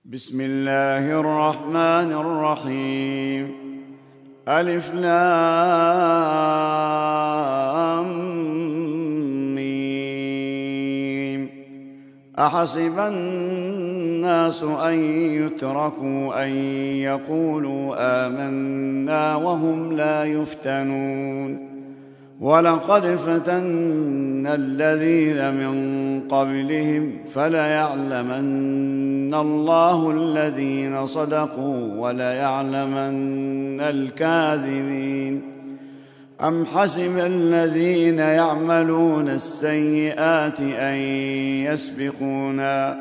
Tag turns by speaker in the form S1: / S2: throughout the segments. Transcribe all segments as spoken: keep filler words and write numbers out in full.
S1: بسم الله الرحمن الرحيم. ألف لام ميم. أحسب الناس أن يتركوا أن يقولوا آمنا وهم لا يفتنون. ولقد فتنا الذين من قبلهم فليعلمن الله الذين صدقوا وليعلمن الكاذبين. أم حسب الذين يعملون السيئات أن يسبقونا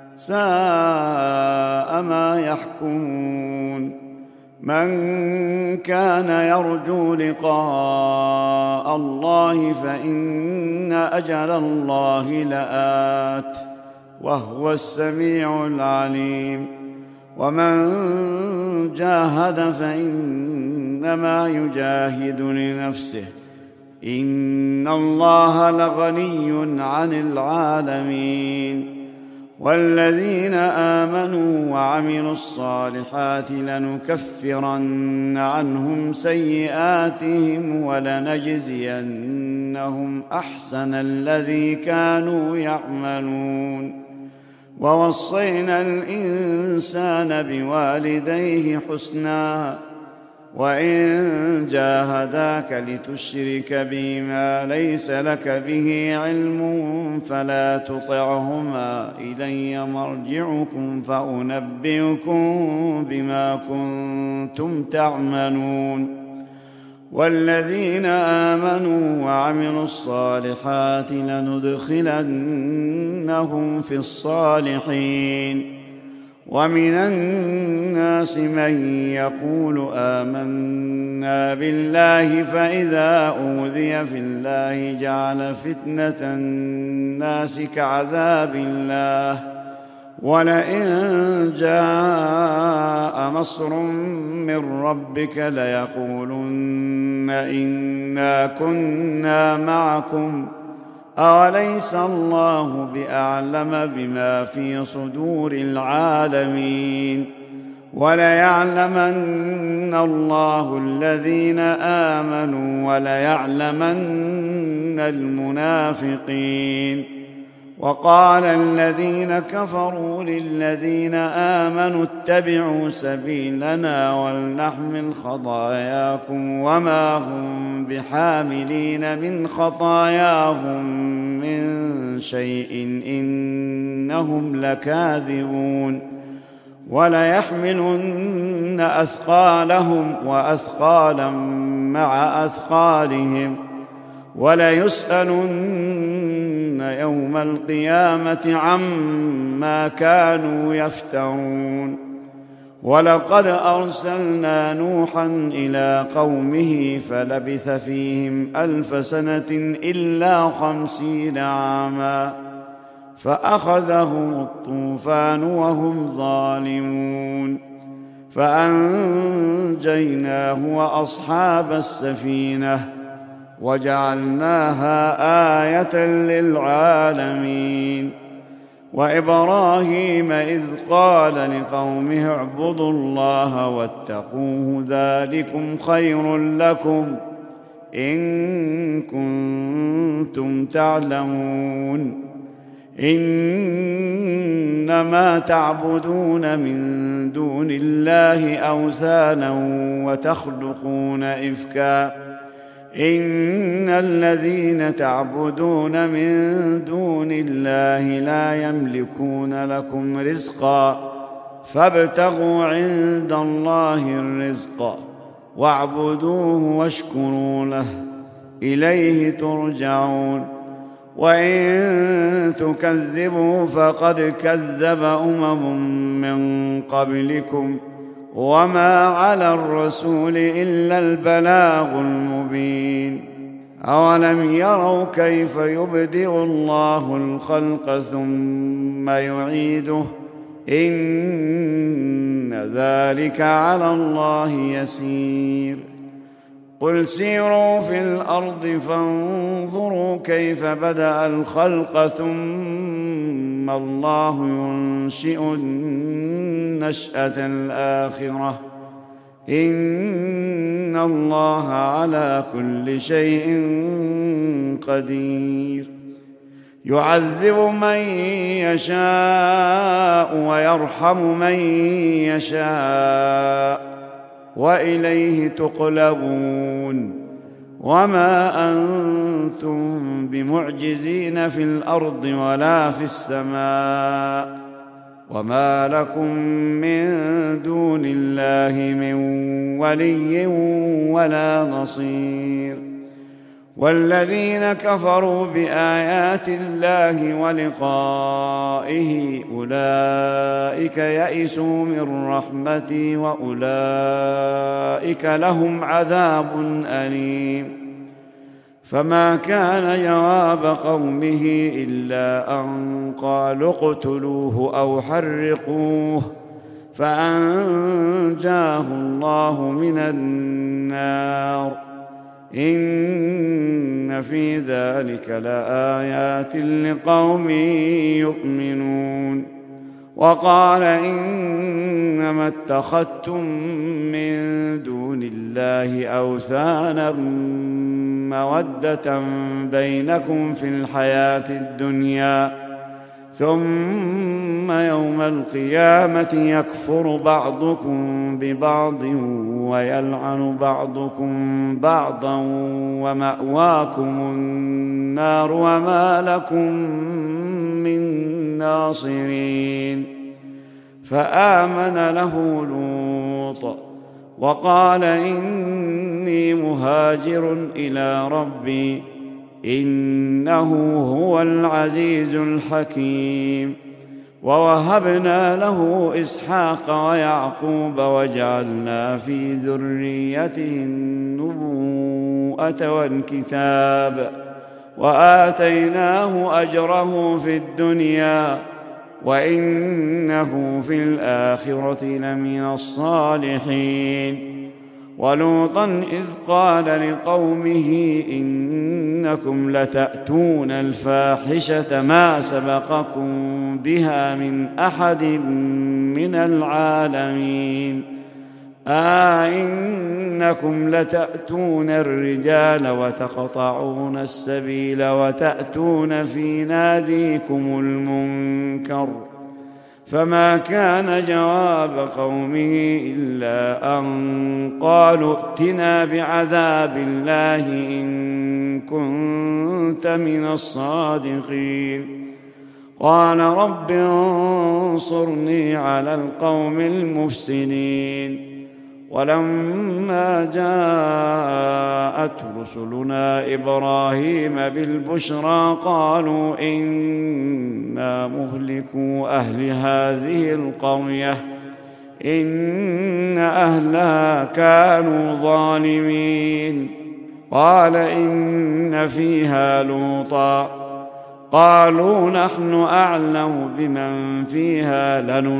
S1: ساء ما يحكمون. من كان يرجو لقاء الله فإن أجل الله لآت وهو السميع العليم. ومن جاهد فإنما يجاهد لنفسه إن الله لغني عن العالمين. والذين آمنوا وعملوا الصالحات لنكفرن عنهم سيئاتهم ولنجزينهم أحسن الذي كانوا يعملون. ووصينا الإنسان بوالديه حسنا وإن جاهداك لتشرك بي ما ليس لك به علم فلا تطعهما إلي مرجعكم فأنبئكم بما كنتم تعملون. والذين آمنوا وعملوا الصالحات لندخلنهم في الصالحين. ومن الناس من يقول آمنا بالله فإذا أوذي في الله جعل فتنة الناس كعذاب الله ولئن جاء نصر من ربك ليقولن إنا كنا معكم أوليس الله بأعلم بما في صدور العالمين. وليعلمن الله الذين آمنوا وليعلمن المنافقين. وقال الذين كفروا للذين آمنوا اتبعوا سبيلنا ولنحمل خطاياكم وما هم بحاملين من خطاياهم من شيء إنهم لكاذبون. وليحملن أثقالهم وأثقالا مع أثقالهم وليسألن يوم القيامة عما كانوا يفترون. ولقد أرسلنا نوحا إلى قومه فلبث فيهم ألف سنة إلا خمسين عاما فأخذهم الطوفان وهم ظالمون فأنجيناه وأصحاب السفينة وجعلناها آية للعالمين. وإبراهيم إذ قال لقومه اعبدوا الله واتقوه ذلكم خير لكم إن كنتم تعلمون. إنما تعبدون من دون الله أوثانا وتخلقون إفكا إن الذين تعبدون من دون الله لا يملكون لكم رزقا فابتغوا عند الله الرزق واعبدوه واشكروا له إليه ترجعون. وإن تكذبوا فقد كذب أمم من قبلكم وما على الرسول إلا البلاغ المبين. أولم يروا كيف يبدئ الله الخلق ثم يعيده إن ذلك على الله يسير. قل سيروا في الأرض فانظروا كيف بدأ الخلق ثم ثم الله ينشئ النشأة الآخرة إن الله على كل شيء قدير يعذب من يشاء ويرحم من يشاء وإليه تقلبون وما أنتم بمعجزين في الأرض ولا في السماء وما لكم من دون الله من ولي ولا نصير والذين كفروا بآيات الله ولقائه أولئك يئسوا من رحمتي وأولئك لهم عذاب أليم فما كان جواب قومه إلا أن قالوا اقتلوه أو حرقوه فأنجاه الله من النار إن في ذلك لآيات لقوم يؤمنون وقال إنما اتخذتم من دون الله أوثانا مودة بينكم في الحياة الدنيا ثم يوم القيامة يكفر بعضكم ببعض ويلعن بعضكم بعضا ومأواكم النار وما لكم من ناصرين فآمن له لوط وقال إني مهاجر إلى ربي إنه هو العزيز الحكيم ووهبنا له إسحاق ويعقوب وجعلنا في ذريته النبوءة والكتاب وآتيناه أجره في الدنيا وإنه في الآخرة لمن الصالحين ولوطا إذ قال لقومه إنكم لتأتون الفاحشة ما سبقكم بها من أحد من العالمين أئنكم لتأتون الرجال وتقطعون السبيل وتأتون في ناديكم المنكر فما كان جواب قومه إلا أن قالوا ائتنا بعذاب الله إن كنت من الصادقين قال رب انصرني على القوم المفسدين ولما جاءت رسلنا إبراهيم بالبشرى قالوا إنا مهلكو أهل هذه القرية إن أهلها كانوا ظالمين قال إن فيها لوطا قالوا نحن أعلم بمن فيها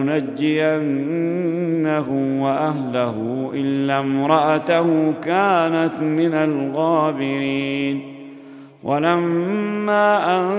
S1: لننجينه وأهله إلا امرأته كانت من الغابرين ولما أن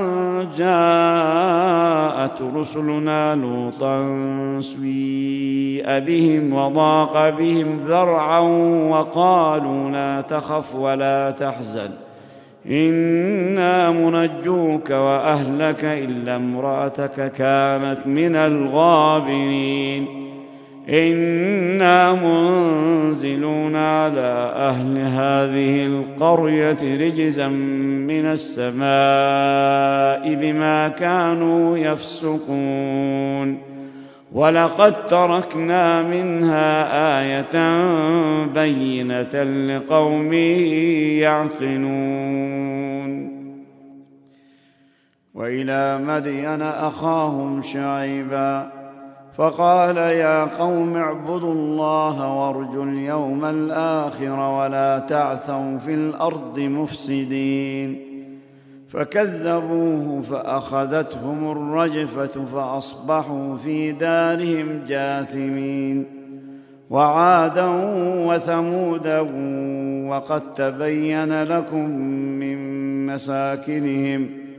S1: جاءت رسلنا لوطا سيء بهم وضاق بهم ذرعا وقالوا لا تخف ولا تحزن إنا منجوك وأهلك إلا امرأتك كانت من الغابرين إنا منزلون على أهل هذه القرية رجزا من السماء بما كانوا يفسقون ولقد تركنا منها آية بينة لقوم يعقلون وإلى مدين أخاهم شعيبا فقال يا قوم اعبدوا الله وارجوا اليوم الآخر ولا تعثوا في الأرض مفسدين فكذبوه فأخذتهم الرجفة فأصبحوا في دارهم جاثمين وعادا وثمودا وقد تبين لكم من مساكنهم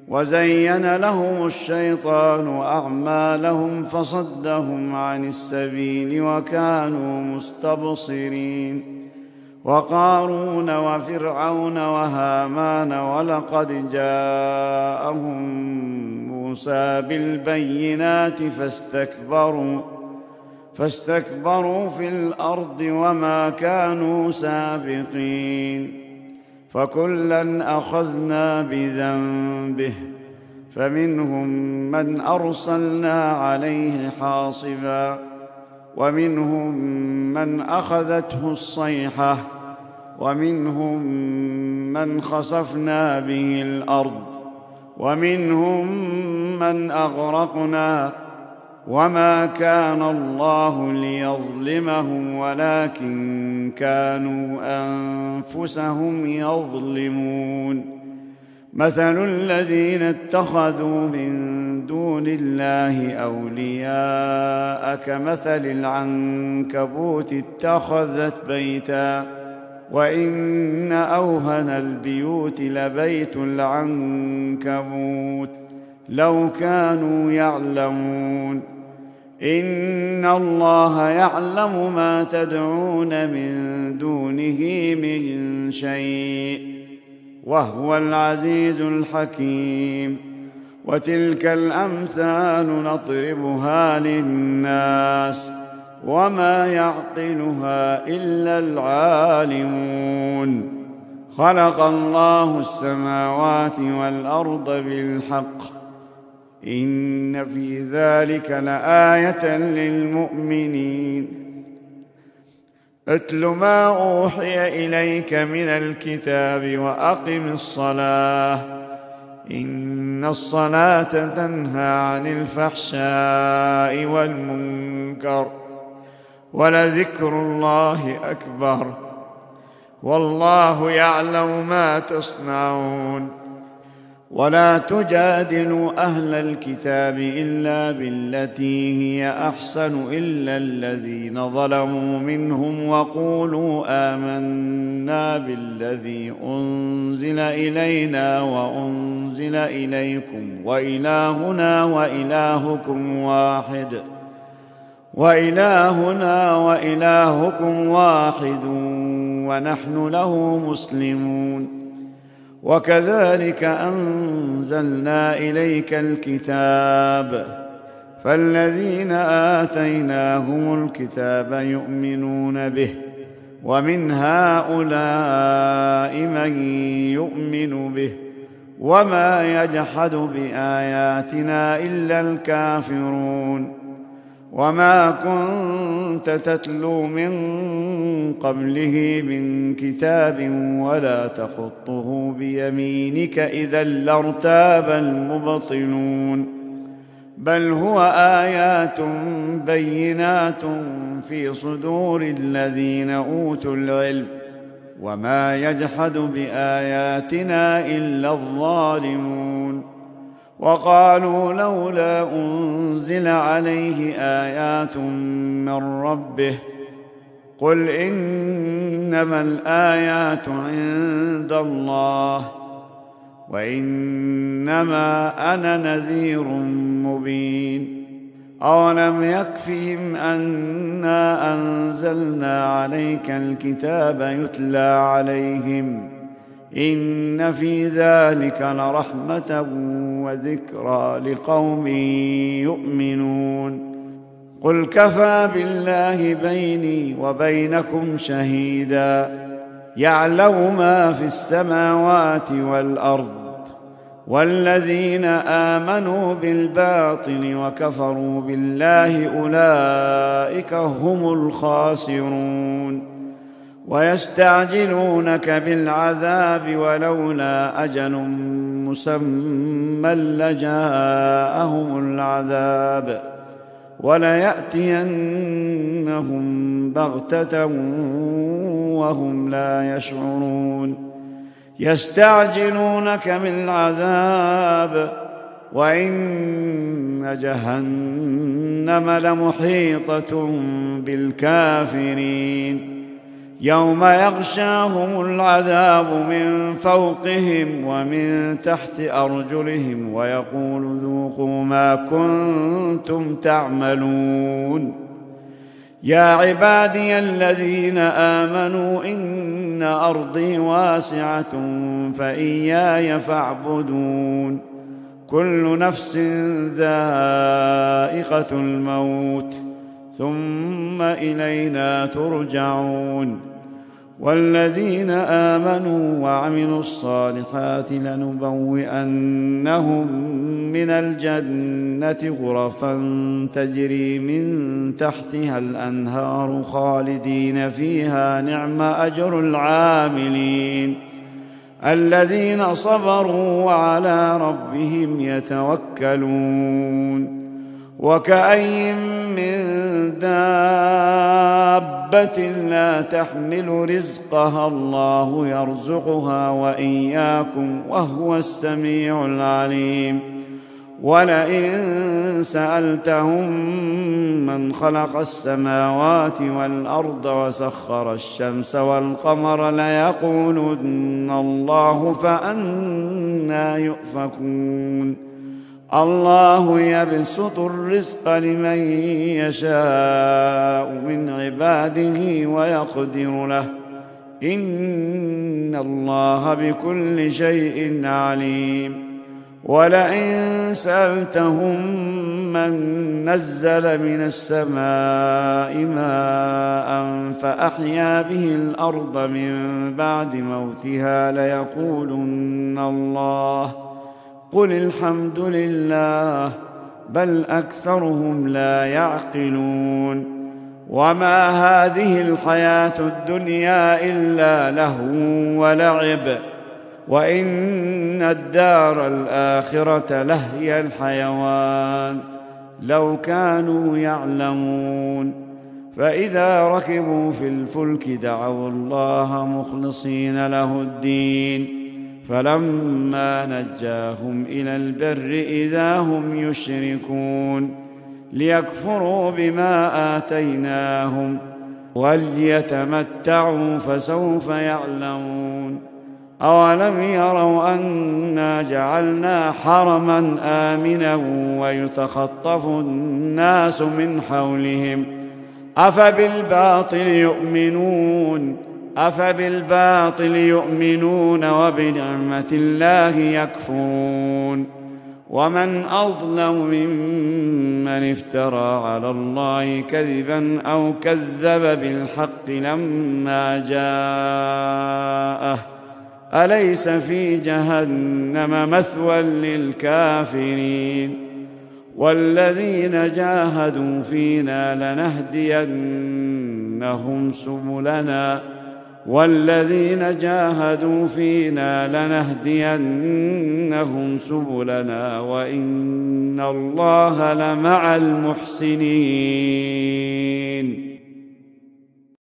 S1: وزين لهم الشيطان أعمالهم فصدهم عن السبيل وكانوا مستبصرين. وقارون وفرعون وهامان ولقد جاءهم موسى بالبينات فاستكبروا فاستكبروا في الأرض وما كانوا سابقين. فكلا أخذنا بذنبه فمنهم من أرسلنا عليه حاصبا ومنهم من أخذته الصيحة ومنهم من خسفنا به الأرض ومنهم من أغرقنا وما كان الله ليظلمهم ولكن كانوا أنفسهم يظلمون. مثل الذين اتخذوا من دون الله أولياء كمثل العنكبوت اتخذت بيتا وإن أوهن البيوت لبيت العنكبوت لو كانوا يعلمون. إن الله يعلم ما تدعون من دونه من شيء وهو العزيز الحكيم. وتلك الأمثال نضربها للناس وما يعقلها إلا العالمون. خلق الله السماوات والأرض بالحق إن في ذلك لآية للمؤمنين. اتل ما أوحي إليك من الكتاب وأقم الصلاة إن الصلاة تنهى عن الفحشاء والمنكر ولذكر الله أكبر والله يعلم ما تصنعون. ولا تجادلوا أهل الكتاب إلا بالتي هي أحسن إلا الذين ظلموا منهم وقولوا آمنا بالذي أنزل إلينا وأنزل إليكم وإلهنا وإلهكم واحد وإلهنا وإلهكم واحد ونحن له مسلمون. وكذلك أنزلنا إليك الكتاب فالذين آتيناهم الكتاب يؤمنون به ومن هؤلاء من يؤمن به وما يجحد بآياتنا إلا الكافرون. وما كنت تتلو من قبله من كتاب ولا تخطه بيمينك إذا لارتاب المبطلون. بل هو آيات بينات في صدور الذين أوتوا العلم وما يجحد بآياتنا إلا الظالمون. وقالوا لولا أنزل عليه آيات من ربه قل إنما الآيات عند الله وإنما أنا نذير مبين. أولم يكفهم أنا أنزلنا عليك الكتاب يتلى عليهم إن في ذلك لرحمة وذكرى لقوم يؤمنون. قل كفى بالله بيني وبينكم شهيدا يعلم ما في السماوات والأرض والذين آمنوا بالباطل وكفروا بالله أولئك هم الخاسرون. ويستعجلونك بالعذاب ولولا أجل مسمى لجاءهم العذاب وليأتينهم بغتة وهم لا يشعرون. يستعجلونك بالعذاب وإن جهنم لمحيطة بالكافرين. يوم يغشاهم العذاب من فوقهم ومن تحت أرجلهم ويقول ذوقوا ما كنتم تعملون. يا عبادي الذين آمنوا إن أرضي واسعة فإياي فاعبدون. كل نفس ذائقة الموت ثم إلينا ترجعون. والذين آمنوا وعملوا الصالحات لنبوئنهم من الجنة غرفا تجري من تحتها الأنهار خالدين فيها نعم أجر العاملين الذين صبروا وعلى ربهم يتوكلون. وكأي من دابة لا تحمل رزقها الله يرزقها وإياكم وهو السميع العليم. ولئن سألتهم من خلق السماوات والأرض وسخر الشمس والقمر ليقولن الله فأنى يؤفكون. الله يبسط الرزق لمن يشاء من عباده ويقدر له إن الله بكل شيء عليم. ولئن سألتهم من نزل من السماء ماء فأحيا به الأرض من بعد موتها ليقولن الله قل الحمد لله بل أكثرهم لا يعقلون. وما هذه الحياة الدنيا إلا لهو ولعب وإن الدار الآخرة لهي الحيوان لو كانوا يعلمون. فإذا ركبوا في الفلك دعوا الله مخلصين له الدين فلما نجاهم إلى البر إذا هم يشركون ليكفروا بما آتيناهم وليتمتعوا فسوف يعلمون. أولم يروا أنا جعلنا حرما آمنا ويتخطف الناس من حولهم أفبالباطل يؤمنون أفبالباطل يؤمنون وبنعمة الله يكفرون. ومن أظلم ممن افترى على الله كذبا أو كذب بالحق لما جاءه أليس في جهنم مثوى للكافرين. والذين جاهدوا فينا لنهدينهم سبلنا والذين جاهدوا فينا لنهدينهم سبلنا وإن الله لمع المحسنين.